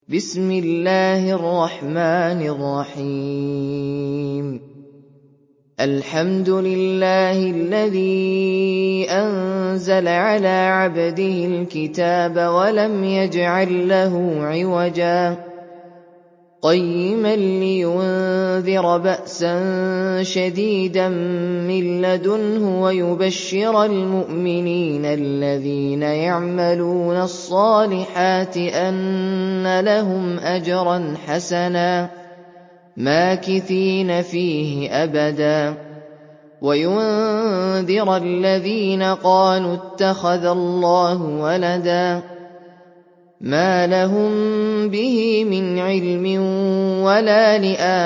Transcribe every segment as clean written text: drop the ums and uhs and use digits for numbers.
بسم الله الرحمن الرحيم الحمد لله الذي أنزل على عبده الكتاب ولم يجعل له عوجا قيما لينذر بأسا شديدا من لدنه ويبشر المؤمنين الذين يعملون الصالحات أن لهم أجرا حسنا ماكثين فيه أبدا وينذر الذين قالوا اتخذ الله ولدا ما لهم به من علم ولا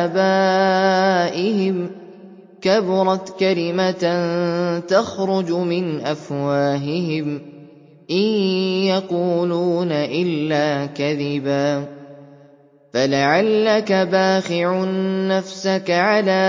لآبائهم كبرت كلمة تخرج من أفواههم إن يقولون إلا كذبا فلعلك باخع نفسك على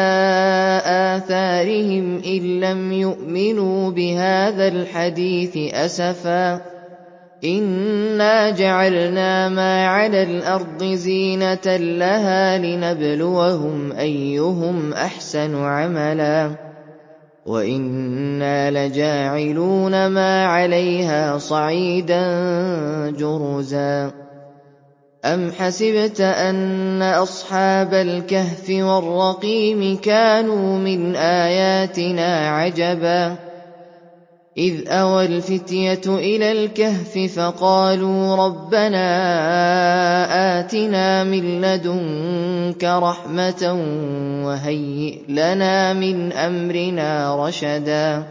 آثارهم إن لم يؤمنوا بهذا الحديث أسفا إنا جعلنا ما على الأرض زينة لها لنبلوهم أيهم أحسن عملا وإنا لجاعلون ما عليها صعيدا جرزا أم حسبت أن أصحاب الكهف والرقيم كانوا من آياتنا عجبا إذ أوى الفتية إلى الكهف فقالوا ربنا آتنا من لدنك رحمة وهيئ لنا من أمرنا رشدا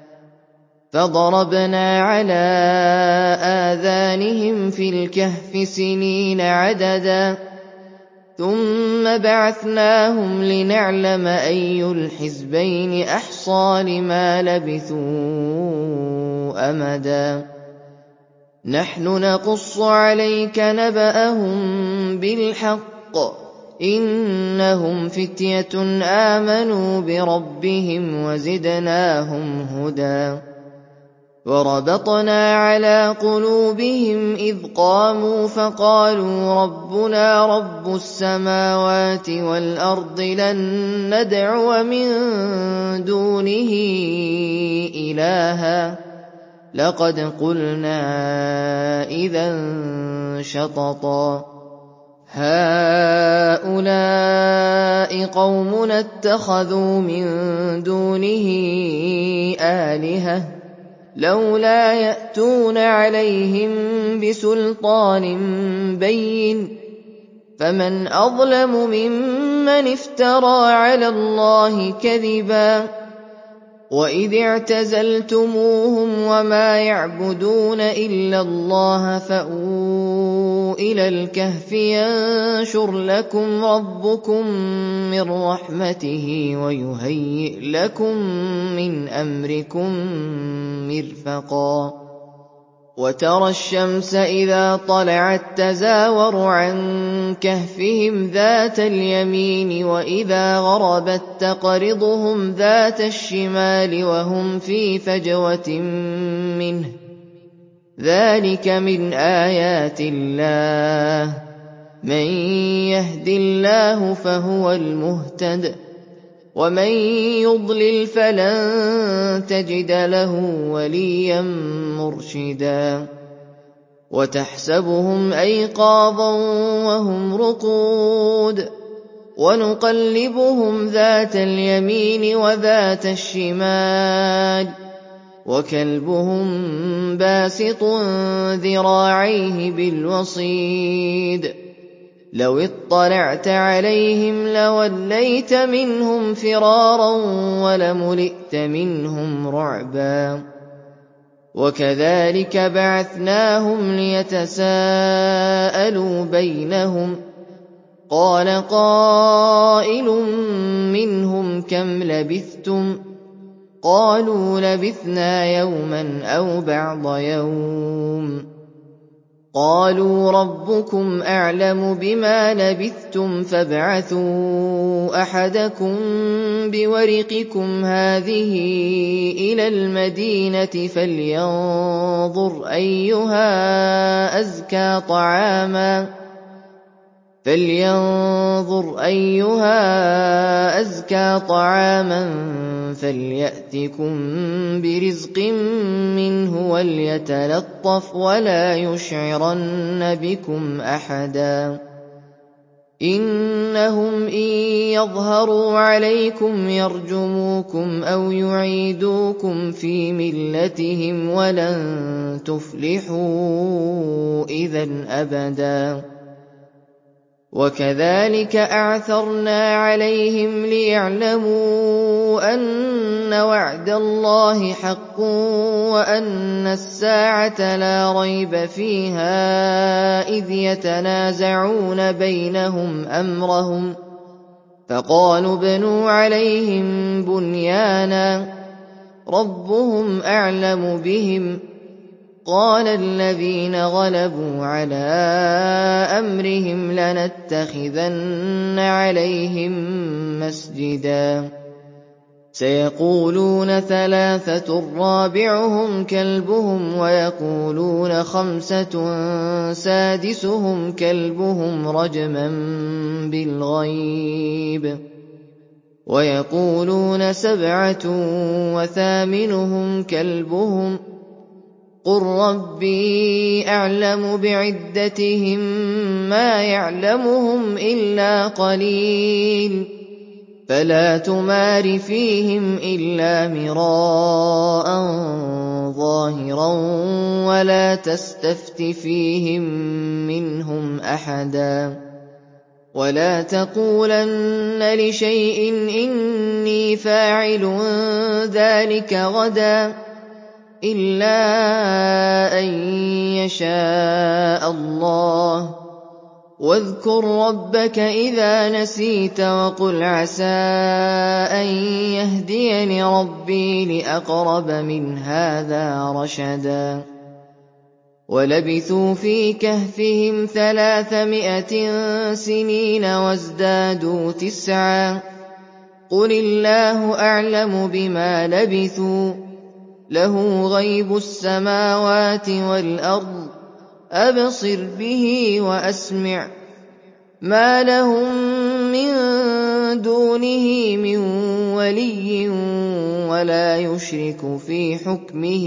فضربنا على آذانهم في الكهف سنين عددا ثم بعثناهم لنعلم أي الحزبين أحصى لما لبثوا أمدا نحن نقص عليك نبأهم بالحق إنهم فتية آمنوا بربهم وزدناهم هدى وربطنا على قلوبهم إذ قاموا فقالوا ربنا رب السماوات والأرض لن ندعو من دونه إلها لقد قلنا إذا شططا هؤلاء قومنا اتخذوا من دونه آلهة لولا يأتون عليهم بسلطان بين فمن أظلم ممن افترى على الله كذبا وإذ اعتزلتموهم وما يعبدون إلا الله فأووا إلى الكهف ينشر لكم ربكم من رحمته ويهيئ لكم من أمركم مرفقا وترى الشمس إذا طلعت تزاور عن كهفهم ذات اليمين وإذا غربت تقرضهم ذات الشمال وهم في فجوة منه ذلك من آيات الله من يهد الله فهو المهتد ومن يضلل فلن تجد له وليا مرشدا وتحسبهم أيقاظا وهم رقود ونقلبهم ذات اليمين وذات الشمال وكلبهم باسط ذراعيه بالوصيد لو اطلعت عليهم لوليت منهم فرارا ولملئت منهم رعبا وكذلك بعثناهم ليتساءلوا بينهم قال قائل منهم كم لبثتم قالوا لبثنا يوما أو بعض يوم قالوا ربكم أعلم بما لبثتم فابعثوا أحدكم بورقكم هذه إلى المدينة فلينظر أيها أزكى طعاما فلينظر أيها أزكى طعاما فليأتكم برزق منه وليتلطف ولا يشعرن بكم أحدا إنهم إن يظهروا عليكم يرجموكم أو يعيدوكم في ملتهم ولن تفلحوا إذا أبدا وكذلك أعثرنا عليهم ليعلموا أن وعد الله حق وأن الساعة لا ريب فيها إذ يتنازعون بينهم أمرهم فقالوا ابنوا عليهم بنيانا ربهم أعلم بهم قال الذين غلبوا على أمرهم لنتخذن عليهم مسجدا سيقولون ثلاثة رابعهم كلبهم ويقولون خمسة سادسهم كلبهم رجما بالغيب ويقولون سبعة وثامنهم كلبهم قل ربي أعلم بعدتهم ما يعلمهم إلا قليل فلا تمار فيهم إلا مراء ظاهرا ولا تستفت فيهم منهم أحدا ولا تقولن لشيء إني فاعل ذلك غدا إلا أن يشاء الله واذكر ربك إذا نسيت وقل عسى أن يهديني ربي لأقرب من هذا رشدا ولبثوا في كهفهم 300 سنين وازدادوا 9 قل الله أعلم بما لبثوا له غيب السماوات والأرض أبصر به وأسمع ما لهم من دونه من ولي ولا يشرك في حكمه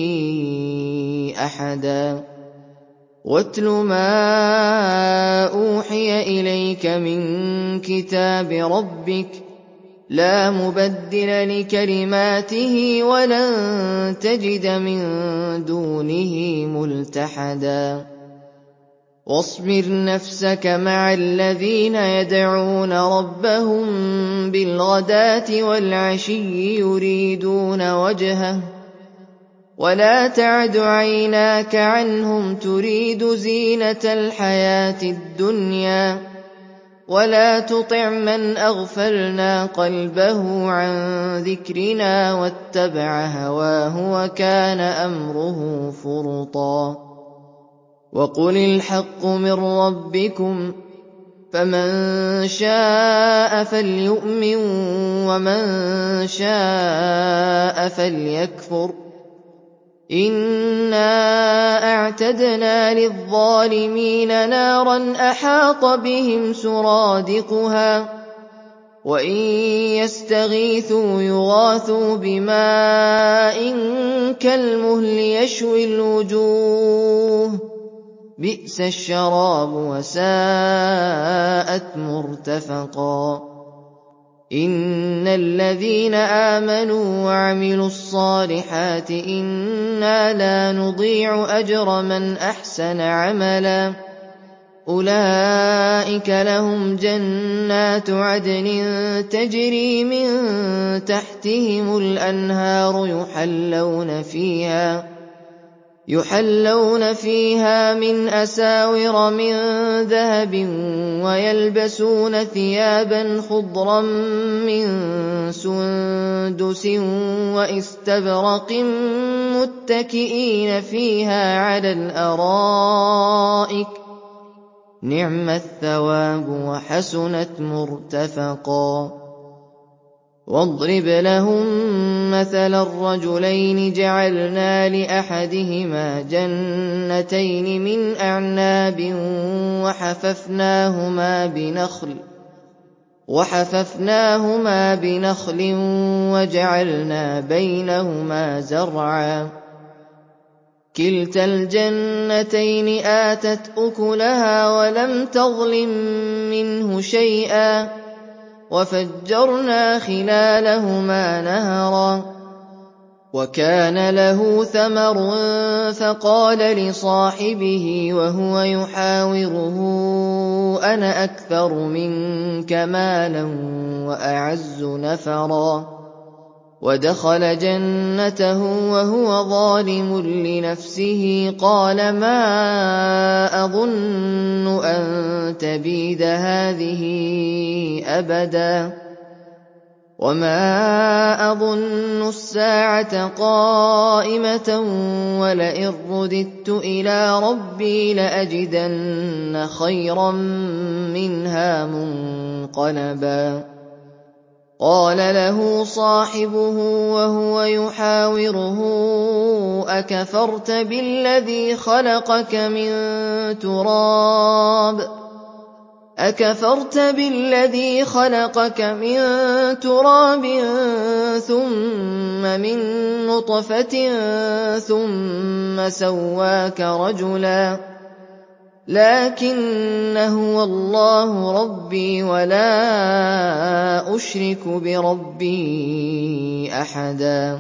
أحدا واتل ما أوحي إليك من كتاب ربك لا مبدل لكلماته ولن تجد من دونه ملتحدا واصبر نفسك مع الذين يدعون ربهم بالغداة والعشي يريدون وجهه ولا تعد عيناك عنهم تريد زينة الحياة الدنيا ولا تطع من أغفلنا قلبه عن ذكرنا واتبع هواه وكان أمره فرطا وقل الحق من ربكم فمن شاء فليؤمن ومن شاء فليكفر إنا أعتدنا للظالمين نارا أحاط بهم سرادقها وإن يستغيثوا يغاثوا بماء كالمهل يشوي الوجوه بئس الشراب وساءت مرتفقا إن الذين آمنوا وعملوا الصالحات إنا لا نضيع أجر من أحسن عملا أولئك لهم جنات عدن تجري من تحتهم الأنهار يحلون فيها من أساور من ذهب ويلبسون ثيابا خضرا من سندس واستبرق متكئين فيها على الأرائك نعم الثواب وحسنت مرتفقا واضرب لهم مثلا الرجلين جعلنا لأحدهما جنتين من أعناب وحففناهما بنخل وجعلنا بينهما زرعا كلتا الجنتين آتت أكلها ولم تظلم منه شيئا وفجرنا خلالهما نهرا وكان له ثمر فقال لصاحبه وهو يحاوره أنا أكثر منك مالا وأعز نفرا ودخل جنته وهو ظالم لنفسه قال ما أظن أن تبيد هذه أبدا وما أظن الساعة قائمة ولئن رددت إلى ربي لأجدن خيرا منها منقلبا قال له صاحبه وهو يحاوره أكفرت بالذي خلقك من تراب ثم من نطفة ثم سواك رجلا لكن هو الله ربي ولا أشرك بربي أحدا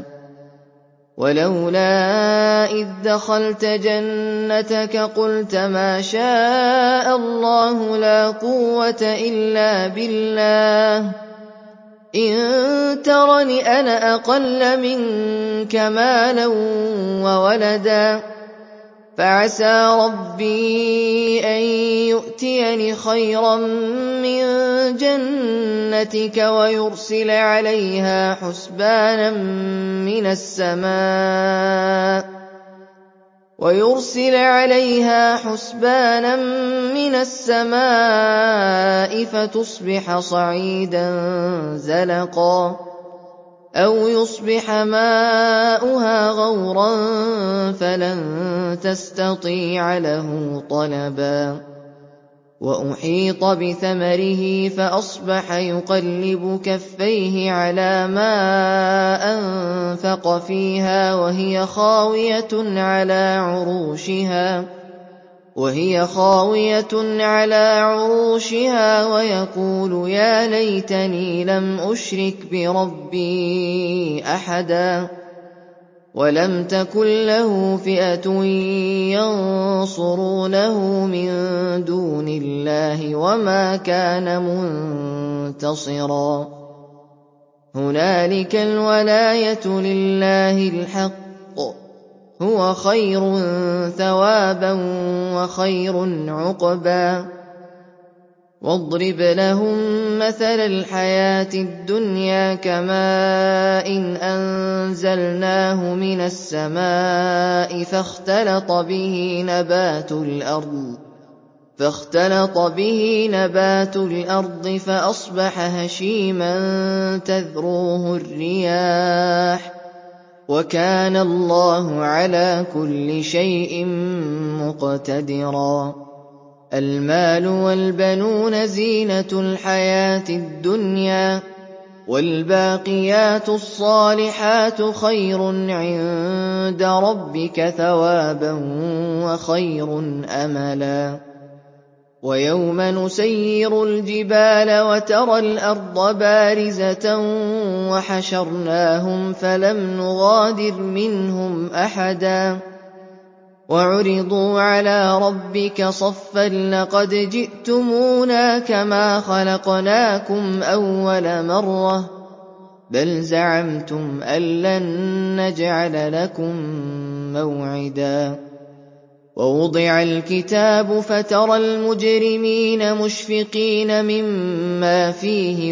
ولولا إذ دخلت جنتك قلت ما شاء الله لا قوة إلا بالله إن ترني أنا أقل منك مالا وولدا فعسى ربي أن يؤتيني خيرا من جنتك ويرسل عليها حسبانا من السماء فتصبح صعيدا زلقا أو يصبح ماؤها غورا فلن تستطيع له طلبا وأحيط بثمره فأصبح يقلب كفيه على ما أنفق فيها وهي خاوية على عروشها ويقول يا ليتني لم أشرك بربي أحدا ولم تكن له فئة ينصرونه من دون الله وما كان منتصرا هنالك الولاية لله الحق هو خير ثوابا وخير عقبا واضرب لهم مثل الحياة الدنيا كماء أنزلناه من السماء فاختلط به نبات الأرض فأصبح هشيما تذروه الرياح وكان الله على كل شيء مقتدرا المال والبنون زينة الحياة الدنيا والباقيات الصالحات خير عند ربك ثوابا وخير أملا ويوم نسير الجبال وترى الأرض بارزة وحشرناهم فلم نغادر منهم أحدا وعرضوا على ربك صفا لقد جئتمونا كما خلقناكم أول مرة بل زعمتم أن لن نجعل لكم موعدا ووضع الكتاب فترى المجرمين مشفقين مما فيه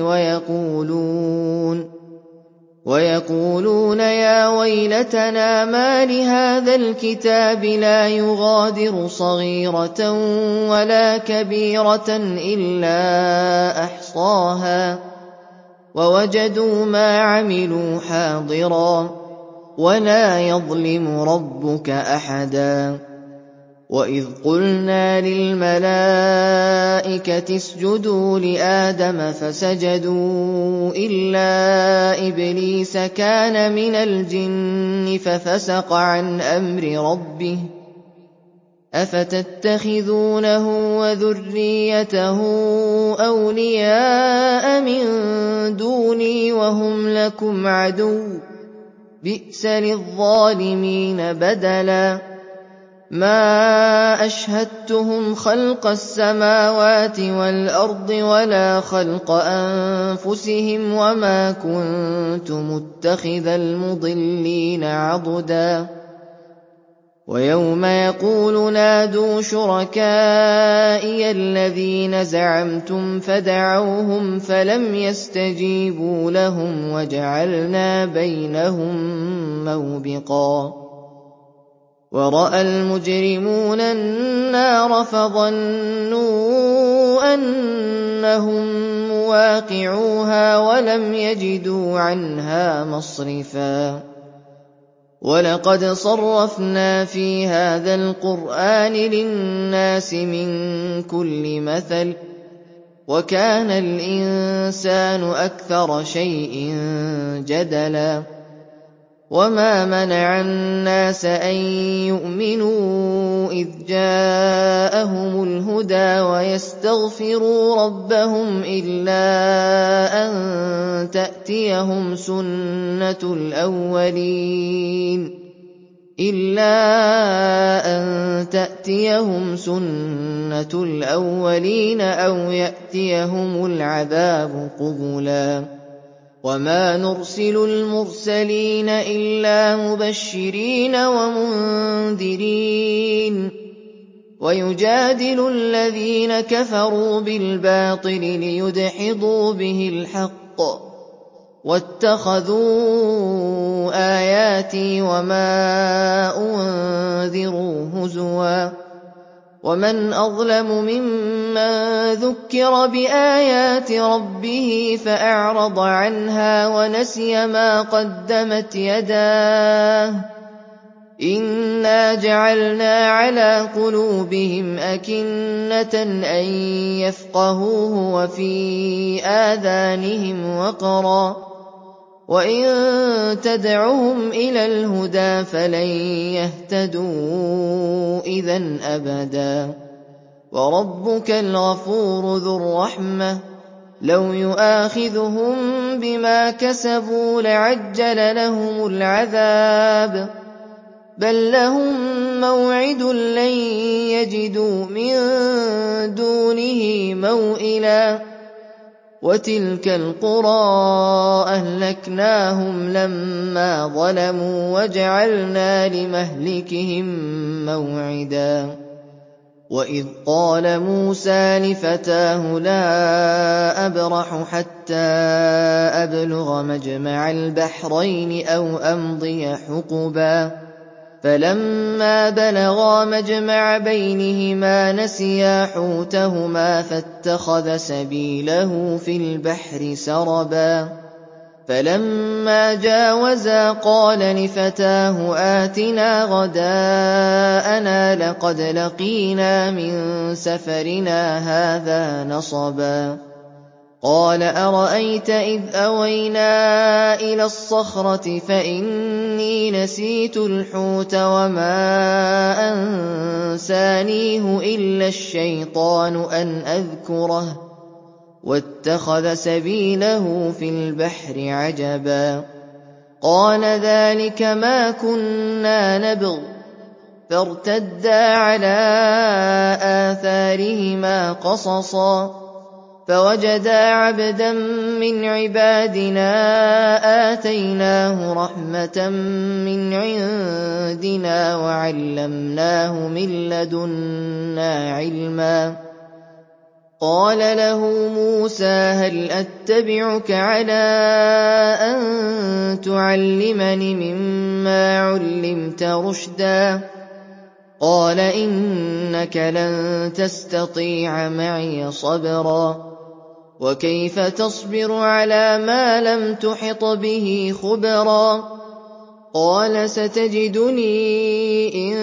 ويقولون يا ويلتنا ما لهذا الكتاب لا يغادر صغيرة ولا كبيرة إلا أحصاها ووجدوا ما عملوا حاضرا ولا يظلم ربك أحدا وإذ قلنا للملائكة اسجدوا لآدم فسجدوا إلا إبليس كان من الجن ففسق عن أمر ربه أفتتخذونه وذريته أولياء من دوني وهم لكم عدو بئس للظالمين بدلا ما أشهدتهم خلق السماوات والأرض ولا خلق أنفسهم وما كنت متخذ المضلين عضدا ويوم يقول نادوا شركائي الذين زعمتم فدعوهم فلم يستجيبوا لهم وجعلنا بينهم موبقا ورأى المجرمون النار فظنوا أنهم مواقعوها ولم يجدوا عنها مصرفا ولقد صرفنا في هذا القرآن للناس من كل مثل وكان الإنسان أكثر شيء جدلا وما منع الناس أن يؤمنوا إذ جاءهم الهدى ويستغفروا ربهم إلا أن تأتيهم سنة الأولين أو يأتيهم العذاب قبلا وما نرسل المرسلين إلا مبشرين ومنذرين ويجادل الذين كفروا بالباطل ليدحضوا به الحق واتخذوا آياتي وما أنذروا هزوا ومن أظلم ممن ذكر بآيات ربه فأعرض عنها ونسي ما قدمت يداه إنا جعلنا على قلوبهم أكنة أن يفقهوه وفي آذانهم وقرا وإن تدعهم إلى الهدى فلن يهتدوا إذًا أبدا وربك الغفور ذو الرحمة لو يؤاخذهم بما كسبوا لعجل لهم العذاب بل لهم موعد لن يجدوا من دونه موئلا وتلك القرى أهلكناهم لما ظلموا وجعلنا لمهلكهم موعدا وإذ قال موسى لفتاه لا أبرح حتى أبلغ مجمع البحرين أو أمضي حقبا فلما بلغا مجمع بينهما نسيا حوتهما فاتخذ سبيله في البحر سربا فلما جاوزا قال لفتاه آتنا غداءنا لقد لقينا من سفرنا هذا نصبا قال أرأيت إذ أوينا إلى الصخرة فإني نسيت الحوت وما أنسانيه إلا الشيطان أن أذكره واتخذ سبيله في البحر عجبا قال ذلك ما كنا نبغ فارتدا على آثارهما قصصا فوجدا عبدا من عبادنا آتيناه رحمة من عندنا وعلمناه من لدنا علما قال له موسى هل أتبعك على أن تعلمني مما علمت رشدا قال إنك لن تستطيع معي صبرا وكيف تصبر على ما لم تحط به خبرا قال ستجدني إن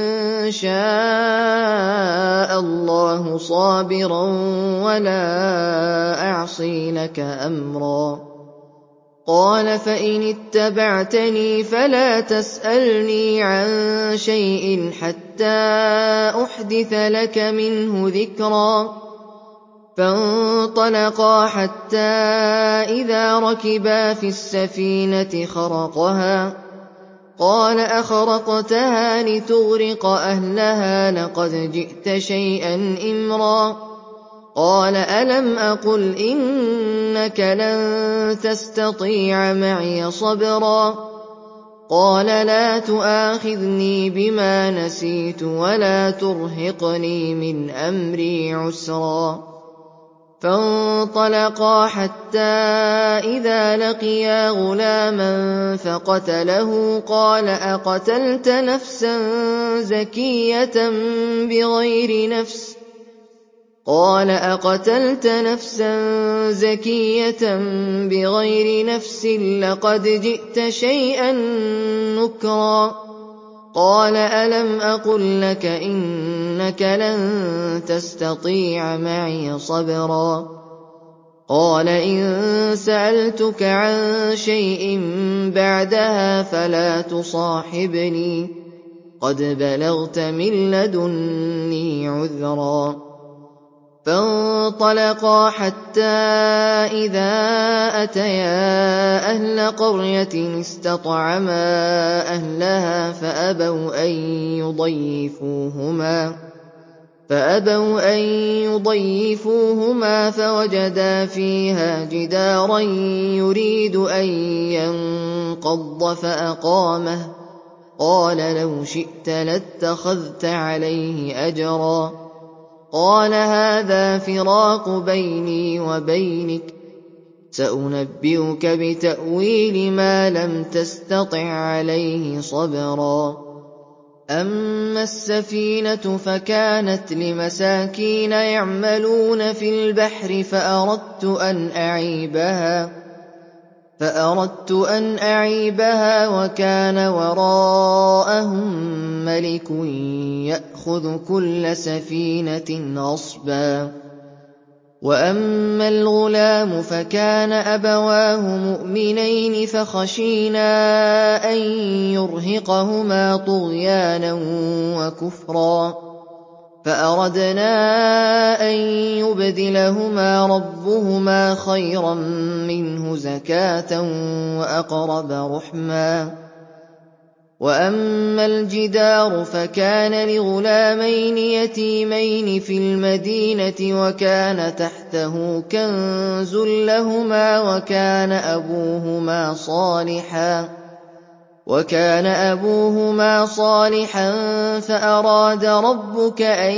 شاء الله صابرا ولا أعصي لك أمرا قال فإن اتبعتني فلا تسألني عن شيء حتى أحدث لك منه ذكرا فانطلقا حتى إذا ركبا في السفينة خرقها قال أخرقتها لتغرق أهلها لقد جئت شيئا إمرا قال ألم أقل إنك لن تستطيع معي صبرا قال لا تؤاخذني بما نسيت ولا ترهقني من أمري عسرا فانطلقا حتى إذا لقيا غلاما فقتله قال أقتلت نفسا زكية بغير نفس لقد جئت شيئا نكرا قال ألم أقل لك إنك لن تستطيع معي صبرا قال إن سألتك عن شيء بعدها فلا تصاحبني قد بلغت من لدني عذرا فانطلقا حتى إذا أتيا أهل قرية استطعما أهلها فأبوا أن يضيفوهما فوجدا فيها جدارا يريد أن ينقض فأقامه قال لو شئت لاتخذت عليه أجرا قال هذا فراق بيني وبينك سأنبئك بتأويل ما لم تستطع عليه صبرا أما السفينة فكانت لمساكين يعملون في البحر فأردت أن أعيبها وكان وراءهم ملك يأخذ كل سفينة غصبا وأما الغلام فكان أبواه مؤمنين فخشينا أن يرهقهما طغيانا وكفرا فأردنا أن يبدلهما ربهما خيرا منه زكاة وأقرب رحما وأما الجدار فكان لغلامين يتيمين في المدينة وكان تحته كنز لهما وكان أبوهما صالحا فأراد ربك أن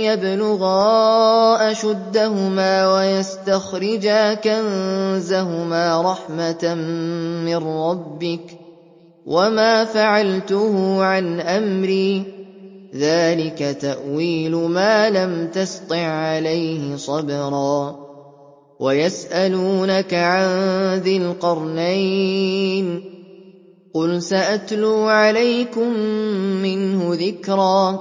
يبلغا أشدهما ويستخرجا كنزهما رحمة من ربك وما فعلته عن أمري ذلك تأويل ما لم تسطع عليه صبرا ويسألونك عن ذي القرنين قل سأتلو عليكم منه ذكرا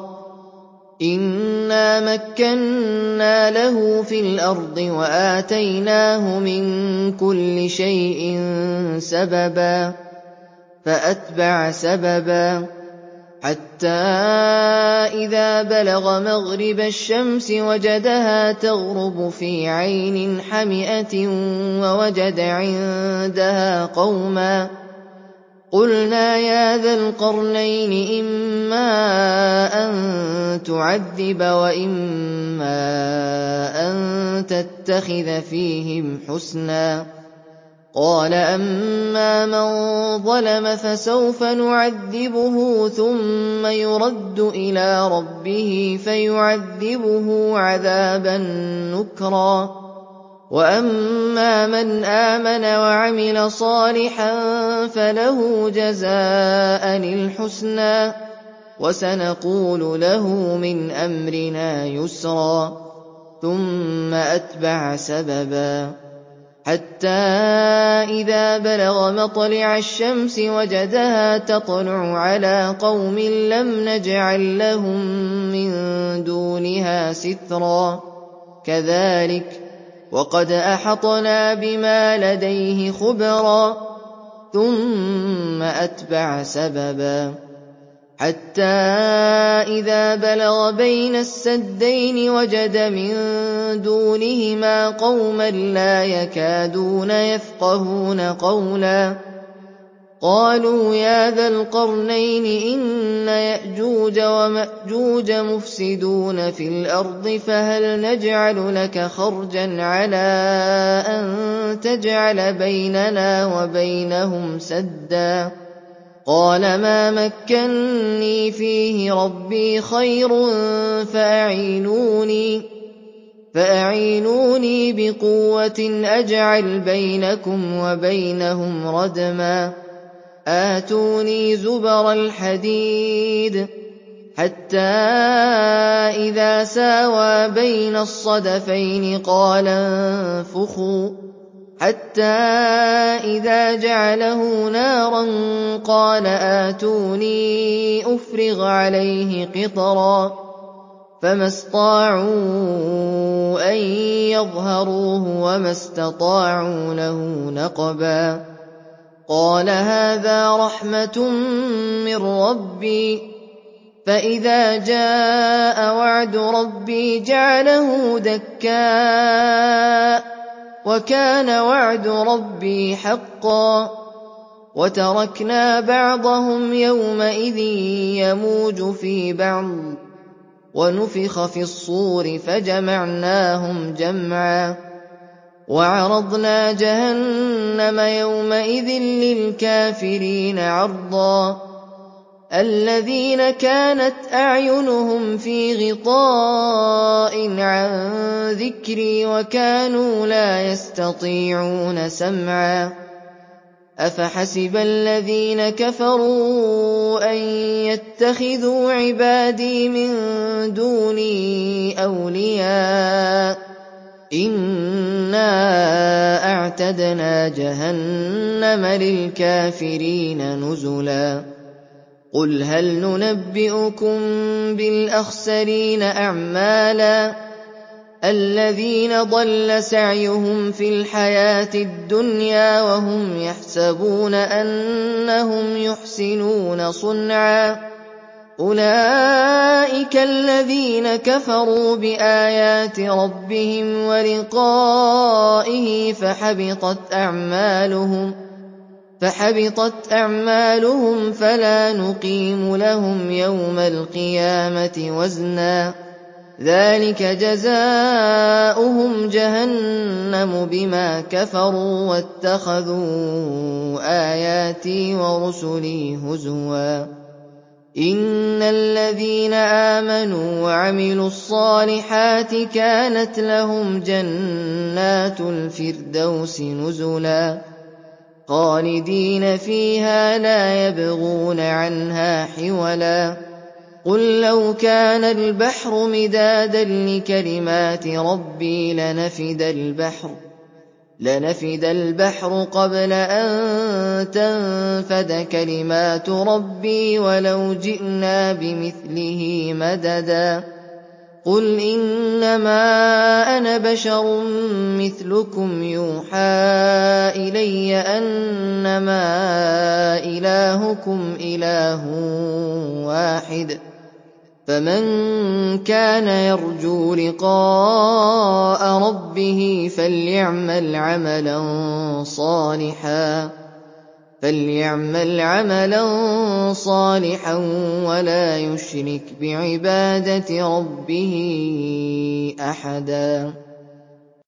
إنا مكنا له في الأرض وآتيناه من كل شيء سببا فأتبع سببا حتى إذا بلغ مغرب الشمس وجدها تغرب في عين حمئة ووجد عندها قوما قلنا يا ذا القرنين إما أن تعذب وإما أن تتخذ فيهم حسنا قال أما من ظلم فسوف نعذبه ثم يرد إلى ربه فيعذبه عذابا نكرا وأما من آمن وعمل صالحا فله جزاء الحسنى وسنقول له من أمرنا يسرا ثم أتبع سببا حتى إذا بلغ مطلع الشمس وجدها تطلع على قوم لم نجعل لهم من دونها سترا كذلك وقد أحطنا بما لديه خبرا ثم أتبع سببا حتى إذا بلغ بين السدين وجد من دونهما قوما لا يكادون يفقهون قولا قالوا يا ذا القرنين إن يأجوج ومأجوج مفسدون في الأرض فهل نجعل لك خرجا على أن تجعل بيننا وبينهم سدا قال ما مكني فيه ربي خير فأعينوني بقوة أجعل بينكم وبينهم ردما آتوني زبر الحديد حتى إذا ساوى بين الصدفين قال انفخوا حتى إذا جعله نارا قال آتوني أفرغ عليه قطرا فما استطاعوا أن يظهروه وما استطاعوا له نقبا قال هذا رحمة من ربي فإذا جاء وعد ربي جعله دكاء وكان وعد ربي حقا وتركنا بعضهم يومئذ يموج في بعض ونفخ في الصور فجمعناهم جمعا وعرضنا جهنم يومئذ للكافرين عرضا الذين كانت أعينهم في غطاء عن ذكري وكانوا لا يستطيعون سمعا أفحسب الذين كفروا أن يتخذوا عبادي من دوني أولياء إنا أعتدنا جهنم للكافرين نزلا قل هل ننبئكم بالأخسرين أعمالا الذين ضل سعيهم في الحياة الدنيا وهم يحسبون أنهم يحسنون صنعا أولئك الذين كفروا بآيات ربهم ولقائه فحبطت أعمالهم فلا نقيم لهم يوم القيامة وزنا ذلك جزاؤهم جهنم بما كفروا واتخذوا آياتي ورسلي هزوا إن الذين آمنوا وعملوا الصالحات كانت لهم جنات الفردوس نزلا خالدين فيها لا يبغون عنها حولا قل لو كان البحر مدادا لكلمات ربي لنفد البحر قبل أن تنفد كلمات ربي ولو جئنا بمثله مددا قل إنما أنا بشر مثلكم يوحى إلي أنما إلهكم إله واحد فمن كان يرجو لقاء ربه فليعمل عملا صالحا ولا يشرك بعبادة ربه أحدا